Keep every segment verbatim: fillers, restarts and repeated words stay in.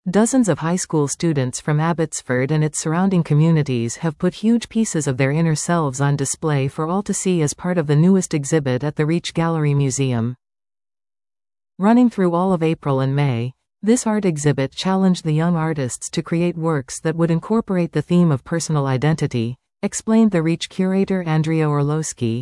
Dozens of high school students from Abbotsford and its surrounding communities have put huge pieces of their inner selves on display for all to see as part of the newest exhibit at the Reach Gallery Museum. Running through all of April and May, this art exhibit challenged the young artists to create works that would incorporate the theme of personal identity, explained the Reach curator Andrea Orlowski.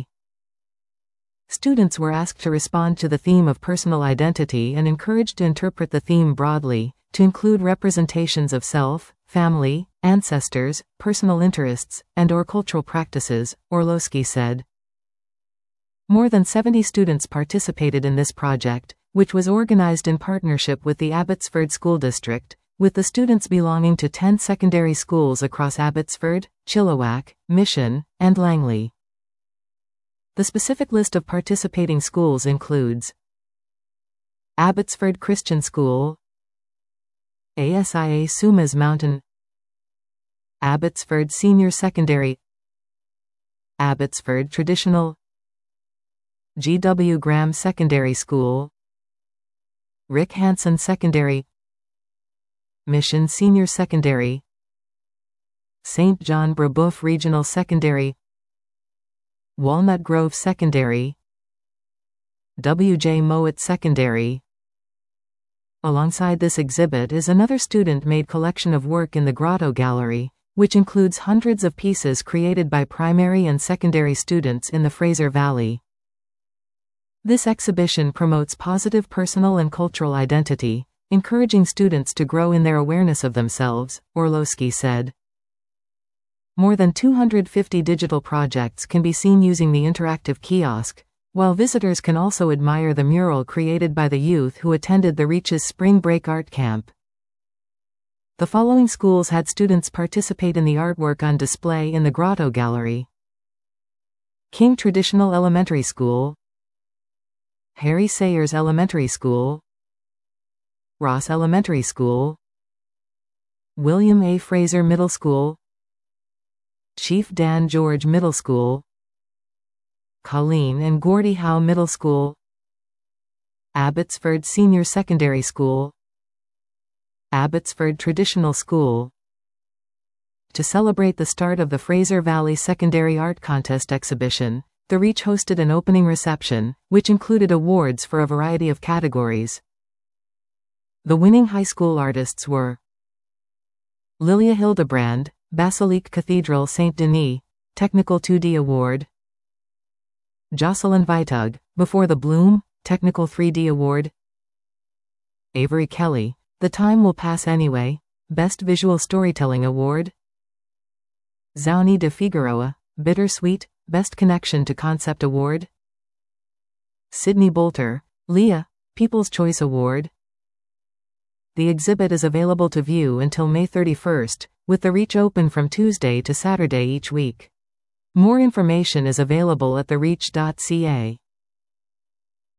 Students were asked to respond to the theme of personal identity and encouraged to interpret the theme broadly, to include representations of self, family, ancestors, personal interests, and/or cultural practices, Orlowski said. More than seventy students participated in this project, which was organized in partnership with the Abbotsford School District, with the students belonging to ten secondary schools across Abbotsford, Chilliwack, Mission, and Langley. The specific list of participating schools includes Abbotsford Christian School, A S I A Sumas Mountain, Abbotsford Senior Secondary, Abbotsford Traditional, G W Graham Secondary School, Rick Hansen Secondary, Mission Senior Secondary, Saint John Brebeuf Regional Secondary, Walnut Grove Secondary, W J Mowat Secondary. Alongside this exhibit is another student-made collection of work in the Grotto Gallery, which includes hundreds of pieces created by primary and secondary students in the Fraser Valley. This exhibition promotes positive personal and cultural identity, encouraging students to grow in their awareness of themselves, Orlowski said. More than two hundred fifty digital projects can be seen using the interactive kiosk, while visitors can also admire the mural created by the youth who attended the Reach's Spring Break Art Camp. The following schools had students participate in the artwork on display in the Grotto Gallery: King Traditional Elementary School, Harry Sayers Elementary School, Ross Elementary School, William A. Fraser Middle School, Chief Dan George Middle School, Colleen and Gordie Howe Middle School, Abbotsford Senior Secondary School, Abbotsford Traditional School. To celebrate the start of the Fraser Valley Secondary Art Contest exhibition, the Reach hosted an opening reception, which included awards for a variety of categories. The winning high school artists were Lilia Hildebrand, Basilique Cathedral Saint Denis, Technical two D Award; Jocelyn Vitug, Before the Bloom, Technical three D Award; Avery Kelly, The Time Will Pass Anyway, Best Visual Storytelling Award; Zauni de Figueroa, Bittersweet, Best Connection to Concept Award; Sydney Bolter, Leah, People's Choice Award. The exhibit is available to view until May thirty-first, with the Reach open from Tuesday to Saturday each week. More information is available at the reach dot c a.